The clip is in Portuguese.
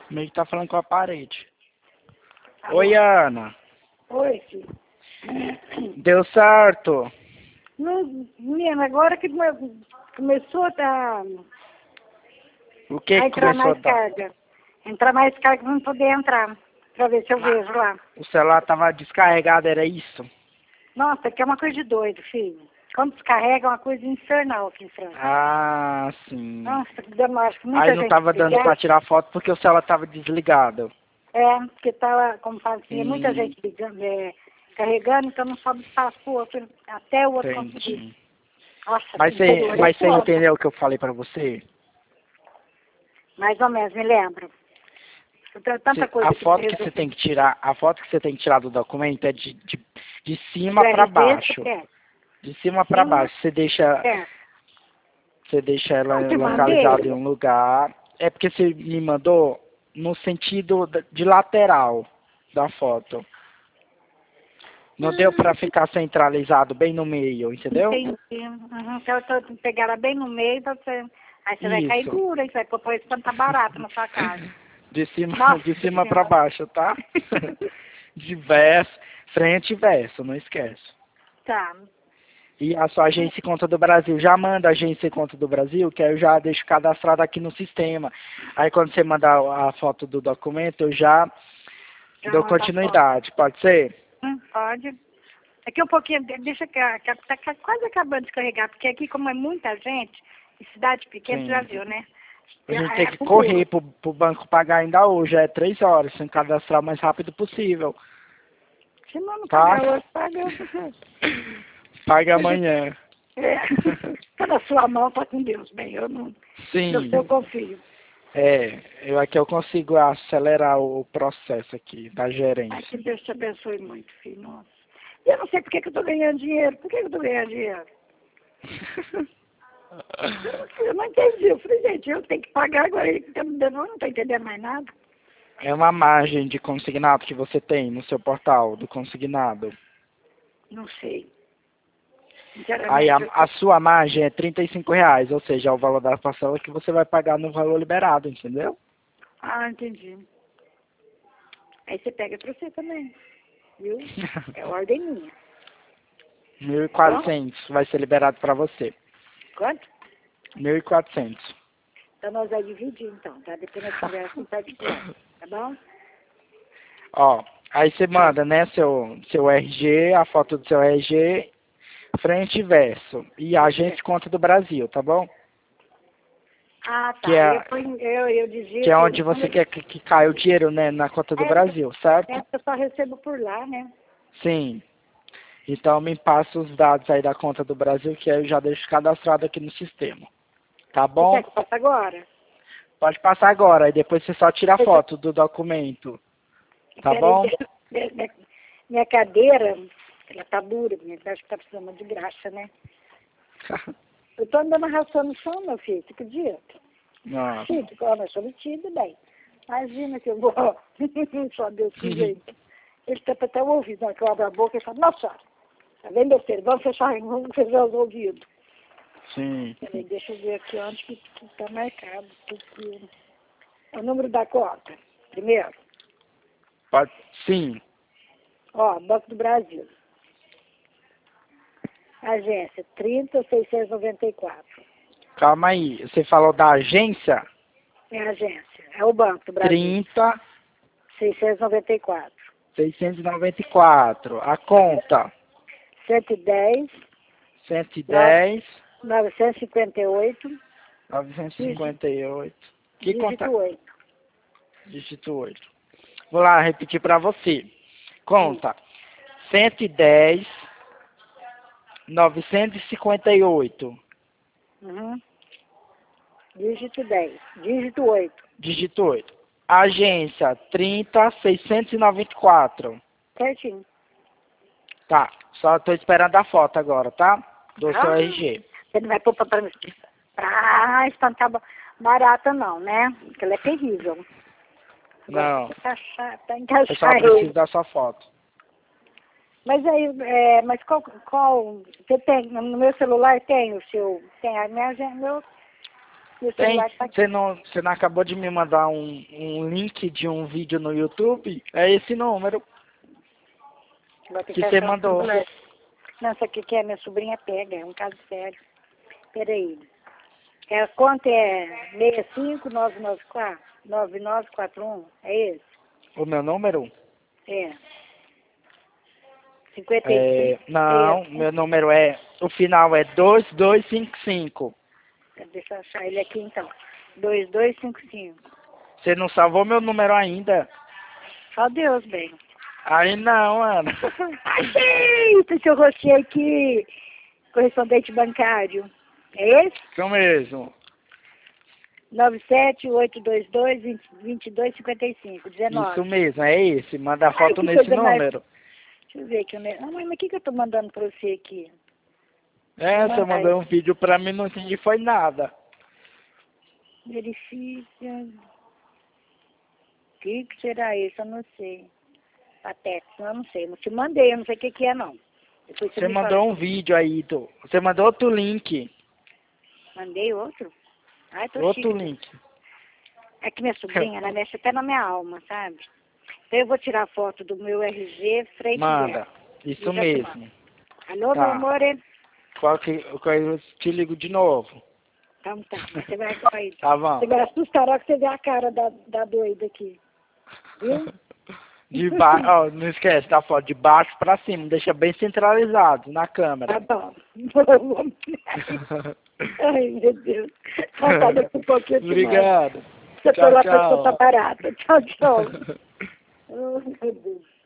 Meio que tá falando com a parede. Alô? Oi, Ana. Oi, filho. Deu certo? Não, menina, agora que começou O que a que entrar começou a mais dar? carga. Entrar mais carga pra não poder entrar. Pra ver se eu vejo lá. O celular tava descarregado, era isso? Nossa, que é uma coisa de doido, filho. Quando descarrega é uma coisa infernal aqui em Franca. Ah, sim. Nossa, que demora, acho que muita Aí não gente tava dando ligar. pra tirar foto porque o celular tava desligado. É, porque tava, como fala assim, muita Hum, gente ligando, carregando, então não sobe espaço pro outro, até o outro conseguir. entendi. Nossa, Mas que você, dor, é mas você foda. entendeu o que eu falei pra você? Mais ou menos, me lembro. Tanta coisa A que me foto que você resolvi. tem que tirar, a foto que você tem que tirar do documento é de Do cima pra RG, você baixo. quer? De cima pra Sim, baixo. Você deixa ela não te localizada em mandei? um lugar. É porque você me mandou no sentido de lateral da foto. Não deu pra ficar centralizado bem no meio, entendeu? Entendi. Uhum. Então eu tô pegar ela bem no meio, pra você... Aí você vai cair Isso. dura, hein? Você vai pôr isso quando tá barato na sua casa. De Nossa cima pra Senhora. baixo, tá? De verso, frente e verso, não esquece. Tá. E a sua agência e conta do Brasil, já manda a agência e conta do Brasil, que aí eu já deixo cadastrado aqui no sistema. Aí quando você mandar a foto do documento, eu já Já dou manda a foto. continuidade, pode ser? Pode. Aqui um pouquinho, deixa que tá quase acabando de carregar, porque aqui como é muita gente, em cidade pequena, você já Sim. viu, né? A gente tem que Acumula. correr pro banco pagar ainda hoje, é 3 horas, tem que cadastrar o mais rápido possível, Se não tá? pagar hoje, paga. Paga amanhã. É. Tá na sua mão, tá com Deus. Bem, eu não. No seu Sim, confio. aqui eu consigo acelerar o processo aqui da Ai, gerência. que Deus te abençoe muito, filho. Nossa. E eu não sei por que eu tô ganhando dinheiro. Por que eu tô ganhando dinheiro? Eu não entendi. Eu falei, gente, eu tenho que pagar agora. Ele que tá me dando, eu não tô entendendo mais nada. É uma margem de consignado que você tem no seu portal do consignado. Não sei. Aí Sinceramente, eu a sua margem é R$ 35, ou seja, é o valor da parcela que você vai pagar no valor liberado, entendeu? Ah, entendi. Aí você pega pra você também. Viu? É ordem minha. Mil e Tá bom? quatrocentos vai ser liberado para você. Quanto? 1.400. Então nós vamos dividir, então, tá? Depois nós conversamos em particular. Tá bom? Ó, aí você manda, né, seu RG, a foto do seu RG, frente e verso. E a agência e conta do Brasil, tá bom? Ah, Que tá. é, Eu dizia que é que onde você quer que caia o dinheiro, né, na conta do Brasil, certo? eu só recebo por lá, né? Sim. Então me passa os dados aí da conta do Brasil, que aí eu já deixo cadastrado aqui no sistema. Tá Você bom? quer que eu faça agora? Pode passar agora, aí depois você só tira a foto do documento. Tá Peraí, bom? minha cadeira, ela tá dura, eu acho que tá precisando de graxa, né? Eu tô andando arrastando no chão, meu filho, você acredita? Nossa. Filho, eu sou metida, bem. Imagina que eu vou, só Deus que jeito. Ele tampa até o ouvido, na hora que eu abro a boca, ele fala, nossa senhora, tá vendo, meu filho? Vamos fechar os ouvidos. Sim. Peraí, deixa eu ver aqui onde que tá marcado. Porque... O número da conta, primeiro, Pode, sim. ó, Banco do Brasil. Agência, 30.694. Calma aí. Você falou da agência? É a agência, é o Banco do Brasil. 30 694. 694. A conta? 110, 110 958, 958. Que dígito conta? 8. Dígito 8. Vou lá repetir para você. Conta 110 958. Uhum. Dígito 10. Dígito 8. Dígito 8. Agência 30.694. Certinho. Tá. Só estou esperando a foto agora, tá? Do seu Ah, RG. você não vai pôr pra espantar barata não, né? Porque ela é terrível. Agora tem Não. que encaixar, Eu só ele. preciso da sua foto. Mas aí, mas qual, você tem, no meu celular tem o seu, tem a minha, meu, Meu Tem, celular tá aqui. você não acabou de me mandar um link de um vídeo no YouTube? É esse número Vou ter que achar você o mandou. celular. Não, isso aqui que é minha sobrinha pega, é um caso sério. Peraí. A conta é 65994-9941, é esse? O meu número? É. 55. Não, meu número o final é 2255. Deixa eu achar ele aqui então. 2255. Você não salvou meu número ainda? Só Deus, bem. Aí não, Ana. Achei! Esse seu rostinho aqui, correspondente bancário. É esse? Isso mesmo. 97822-2255, 19. Isso mesmo, é esse. Manda foto que nesse coisa mais- número. Deixa eu ver aqui. Ah, mãe, mas o que eu tô mandando pra você aqui? Você mandou um vídeo pra mim, não entendi foi nada. Verifica. O que será isso? Eu não sei. Patético, eu não sei. Eu não te mandei, eu não sei o que é, não. Depois Você me mandou fala. um vídeo aí, você mandou outro link. Mandei outro? Ai, tô Outro chique. link. É que minha sobrinha, ela mexe até na minha alma, sabe? Então eu vou tirar foto do meu RG frente Manda. dela. Isso Já te mesmo. Alô, Tá. meu amor? Eu te ligo de novo. Então tá, mas você vai aí. Tá bom. Você vai assustar a hora que você vê a cara da doida aqui. Viu? De baixo, ó, não esquece da foto, de baixo pra cima, deixa bem centralizado na Tá câmera. bom. Ai, meu Deus. Tá daqui um pouquinho. Obrigado. Você foi Tchau, lá pra escutar tchau. barata. Tchau, tchau. Oh, meu Deus.